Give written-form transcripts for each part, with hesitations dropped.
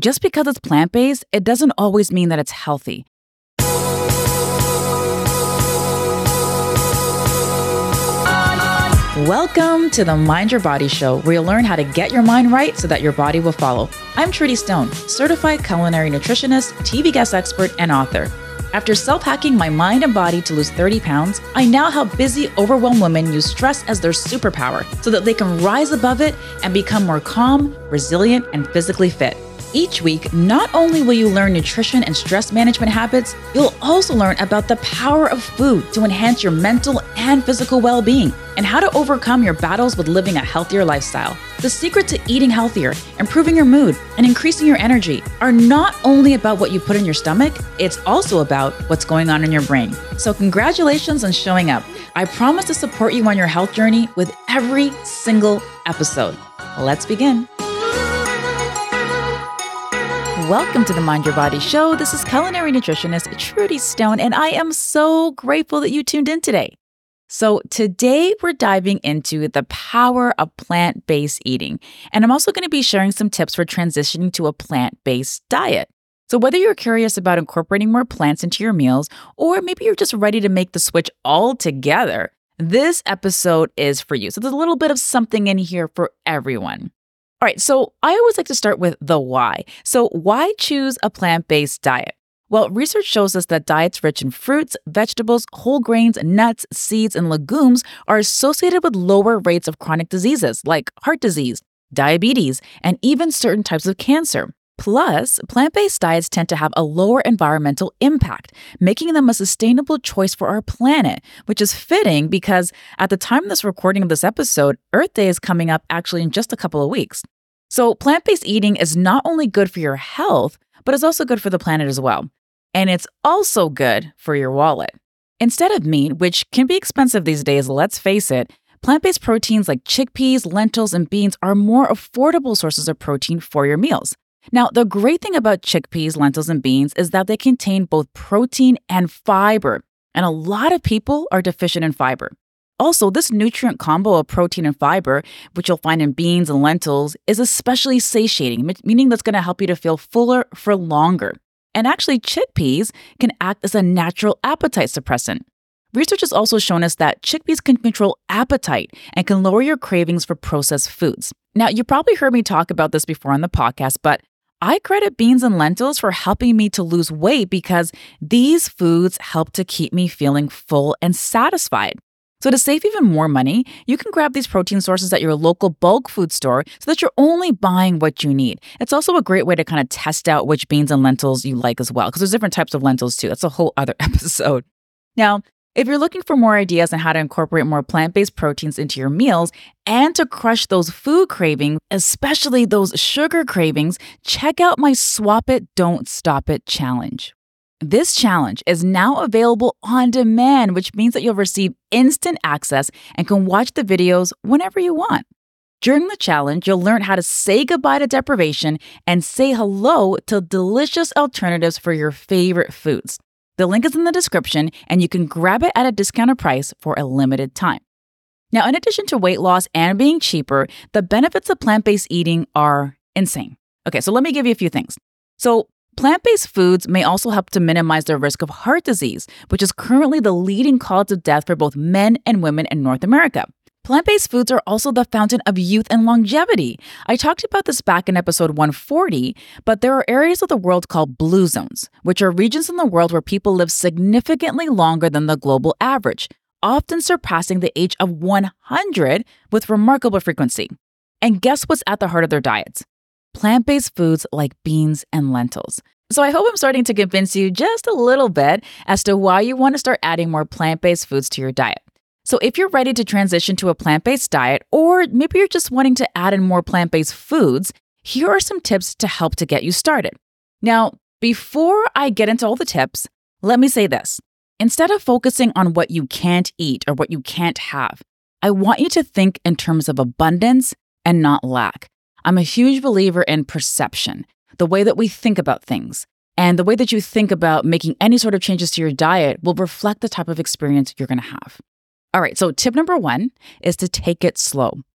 Just because it's plant-based, it doesn't always mean that it's healthy. Welcome to the Mind Your Body Show, where you'll learn how to get your mind right so that your body will follow. I'm Trudy Stone, certified culinary nutritionist, TV guest expert, and author. After self-hacking my mind and body to lose 30 pounds, I now help busy, overwhelmed women use stress as their superpower so that they can rise above it and become more calm, resilient, and physically fit. Each week, not only will you learn nutrition and stress management habits, you'll also learn about the power of food to enhance your mental and physical well-being and how to overcome your battles with living a healthier lifestyle. The secret to eating healthier, improving your mood, and increasing your energy are not only about what you put in your stomach, it's also about what's going on in your brain. So congratulations on showing up. I promise to support you on your health journey with every single episode. Let's begin. Welcome to the Mind Your Body Show. This is culinary nutritionist Trudy Stone, and I am so grateful that you tuned in today. So today we're diving into the power of plant-based eating, and I'm also going to be sharing some tips for transitioning to a plant-based diet. So whether you're curious about incorporating more plants into your meals, or maybe you're just ready to make the switch altogether, this episode is for you. So there's a little bit of something in here for everyone. All right, so I always like to start with the why. So why choose a plant-based diet? Well, research shows us that diets rich in fruits, vegetables, whole grains, nuts, seeds, and legumes are associated with lower rates of chronic diseases like heart disease, diabetes, and even certain types of cancer. Plus, plant-based diets tend to have a lower environmental impact, making them a sustainable choice for our planet, which is fitting because at the time of this recording of this episode, Earth Day is coming up actually in just a couple of weeks. So plant-based eating is not only good for your health, but it's also good for the planet as well. And it's also good for your wallet. Instead of meat, which can be expensive these days, let's face it, plant-based proteins like chickpeas, lentils, and beans are more affordable sources of protein for your meals. Now, the great thing about chickpeas, lentils, and beans is that they contain both protein and fiber, and a lot of people are deficient in fiber. Also, this nutrient combo of protein and fiber, which you'll find in beans and lentils, is especially satiating, meaning that's going to help you to feel fuller for longer. And actually, chickpeas can act as a natural appetite suppressant. Research has also shown us that chickpeas can control appetite and can lower your cravings for processed foods. Now, you probably heard me talk about this before on the podcast, but I credit beans and lentils for helping me to lose weight because these foods help to keep me feeling full and satisfied. So to save even more money, you can grab these protein sources at your local bulk food store so that you're only buying what you need. It's also a great way to kind of test out which beans and lentils you like as well, because there's different types of lentils too. That's a whole other episode. Now, if you're looking for more ideas on how to incorporate more plant-based proteins into your meals and to crush those food cravings, especially those sugar cravings, check out my Swap It, Don't Stop It challenge. This challenge is now available on demand, which means that you'll receive instant access and can watch the videos whenever you want. During the challenge, you'll learn how to say goodbye to deprivation and say hello to delicious alternatives for your favorite foods. The link is in the description, and you can grab it at a discounted price for a limited time. Now, in addition to weight loss and being cheaper, the benefits of plant-based eating are insane. Okay, so let me give you a few things. So, plant-based foods may also help to minimize the risk of heart disease, which is currently the leading cause of death for both men and women in North America. Plant-based foods are also the fountain of youth and longevity. I talked about this back in episode 140, but there are areas of the world called blue zones, which are regions in the world where people live significantly longer than the global average, often surpassing the age of 100 with remarkable frequency. And guess what's at the heart of their diets? Plant-based foods like beans and lentils. So I hope I'm starting to convince you just a little bit as to why you want to start adding more plant-based foods to your diet. So if you're ready to transition to a plant-based diet, or maybe you're just wanting to add in more plant-based foods, here are some tips to help to get you started. Now, before I get into all the tips, let me say this. Instead of focusing on what you can't eat or what you can't have, I want you to think in terms of abundance and not lack. I'm a huge believer in perception, the way that we think about things. And the way that you think about making any sort of changes to your diet will reflect the type of experience you're going to have. All right, so tip number 1 is to take it slow.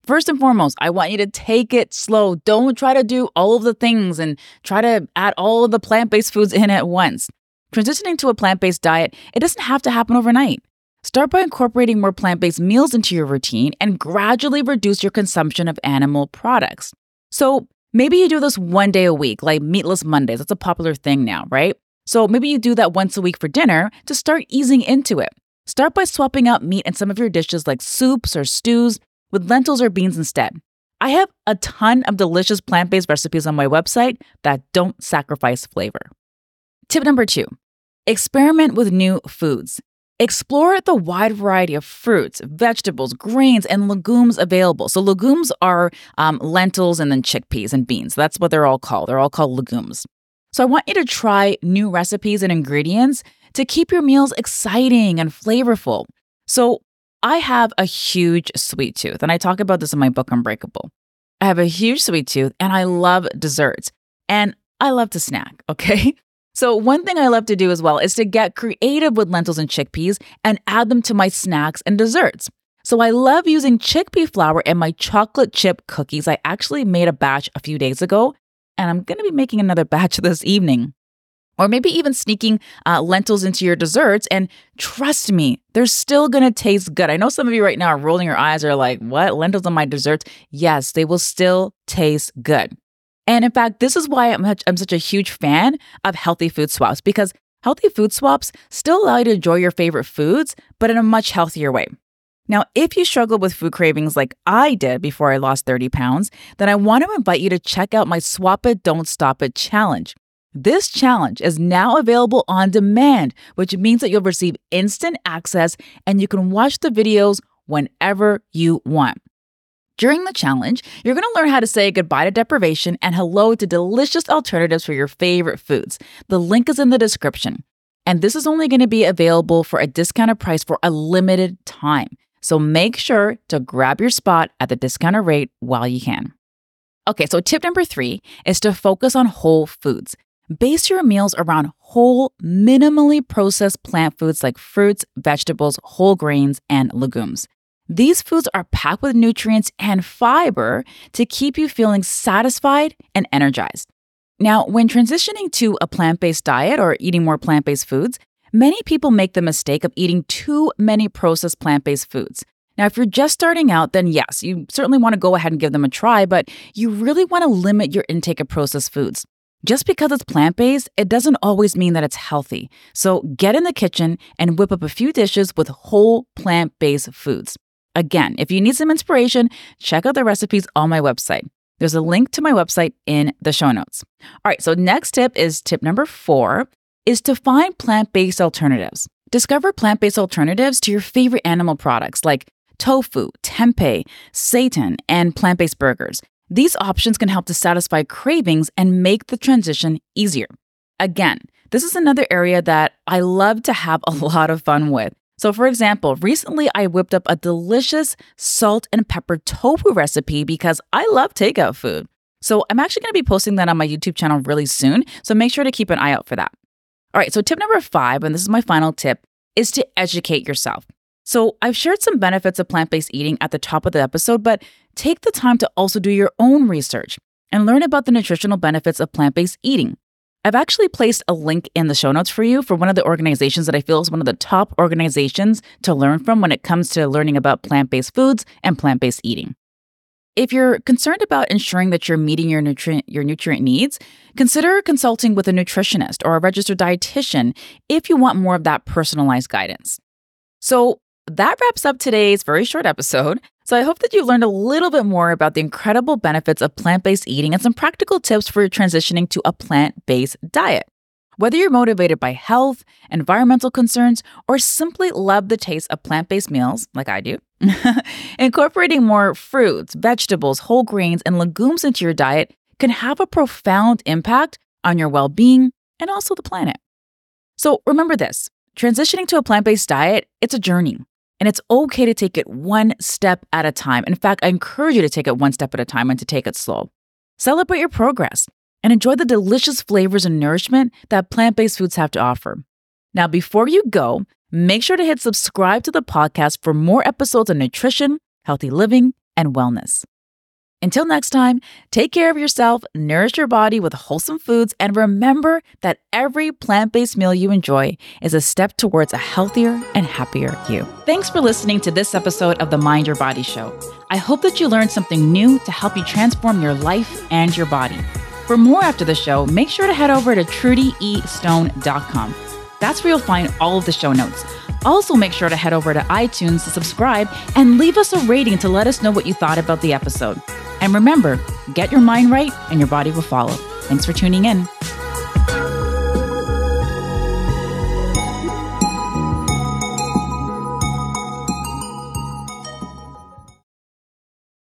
First and foremost, I want you to take it slow. Don't try to do all of the things and try to add all of the plant-based foods in at once. Transitioning to a plant-based diet, it doesn't have to happen overnight. Start by incorporating more plant-based meals into your routine and gradually reduce your consumption of animal products. So maybe you do this one day a week, like Meatless Mondays. That's a popular thing now, right? So maybe you do that once a week for dinner to start easing into it. Start by swapping out meat in some of your dishes like soups or stews with lentils or beans instead. I have a ton of delicious plant-based recipes on my website that don't sacrifice flavor. Tip number 2, experiment with new foods. Explore the wide variety of fruits, vegetables, grains, and legumes available. So legumes are lentils and then chickpeas and beans. That's what they're all called. They're all called legumes. So I want you to try new recipes and ingredients to keep your meals exciting and flavorful. So I have a huge sweet tooth, and I talk about this in my book, Unbreakable. I have a huge sweet tooth, and I love desserts, and I love to snack, okay? So one thing I love to do as well is to get creative with lentils and chickpeas and add them to my snacks and desserts. So I love using chickpea flour in my chocolate chip cookies. I actually made a batch a few days ago, and I'm going to be making another batch this evening. Or maybe even sneaking lentils into your desserts, and trust me, they're still going to taste good. I know some of you right now are rolling your eyes, are like, what, lentils on my desserts? Yes, they will still taste good. And in fact, this is why I'm such a huge fan of healthy food swaps, because healthy food swaps still allow you to enjoy your favorite foods, but in a much healthier way. Now, if you struggle with food cravings like I did before I lost 30 pounds, then I want to invite you to check out my Swap It, Don't Stop It challenge. This challenge is now available on demand, which means that you'll receive instant access and you can watch the videos whenever you want. During the challenge, you're going to learn how to say goodbye to deprivation and hello to delicious alternatives for your favorite foods. The link is in the description. And this is only going to be available for a discounted price for a limited time. So make sure to grab your spot at the discounted rate while you can. Okay, so tip number 3 is to focus on whole foods. Base your meals around whole, minimally processed plant foods like fruits, vegetables, whole grains, and legumes. These foods are packed with nutrients and fiber to keep you feeling satisfied and energized. Now, when transitioning to a plant-based diet or eating more plant-based foods, many people make the mistake of eating too many processed plant-based foods. Now, if you're just starting out, then yes, you certainly want to go ahead and give them a try, but you really want to limit your intake of processed foods. Just because it's plant-based, it doesn't always mean that it's healthy. So get in the kitchen and whip up a few dishes with whole plant-based foods. Again, if you need some inspiration, check out the recipes on my website. There's a link to my website in the show notes. All right, so next tip is tip number 4, is to find plant-based alternatives. Discover plant-based alternatives to your favorite animal products like tofu, tempeh, seitan, and plant-based burgers. These options can help to satisfy cravings and make the transition easier. Again, this is another area that I love to have a lot of fun with. So for example, recently I whipped up a delicious salt and pepper tofu recipe because I love takeout food. So I'm actually going to be posting that on my YouTube channel really soon, so make sure to keep an eye out for that. All right, so tip number 5, and this is my final tip, is to educate yourself. So I've shared some benefits of plant-based eating at the top of the episode, but take the time to also do your own research and learn about the nutritional benefits of plant-based eating. I've actually placed a link in the show notes for you for one of the organizations that I feel is one of the top organizations to learn from when it comes to learning about plant-based foods and plant-based eating. If you're concerned about ensuring that you're meeting your nutrient needs, consider consulting with a nutritionist or a registered dietitian if you want more of that personalized guidance. So that wraps up today's very short episode. So I hope that you learned a little bit more about the incredible benefits of plant-based eating and some practical tips for transitioning to a plant-based diet. Whether you're motivated by health, environmental concerns, or simply love the taste of plant-based meals, like I do, incorporating more fruits, vegetables, whole grains, and legumes into your diet can have a profound impact on your well-being and also the planet. So remember this, transitioning to a plant-based diet, it's a journey. And it's okay to take it one step at a time. In fact, I encourage you to take it one step at a time and to take it slow. Celebrate your progress and enjoy the delicious flavors and nourishment that plant-based foods have to offer. Now, before you go, make sure to hit subscribe to the podcast for more episodes on nutrition, healthy living, and wellness. Until next time, take care of yourself, nourish your body with wholesome foods, and remember that every plant-based meal you enjoy is a step towards a healthier and happier you. Thanks for listening to this episode of the Mind Your Body Show. I hope that you learned something new to help you transform your life and your body. For more after the show, make sure to head over to trudyestone.com. That's where you'll find all of the show notes. Also, make sure to head over to iTunes to subscribe and leave us a rating to let us know what you thought about the episode. And remember, get your mind right and your body will follow. Thanks for tuning in.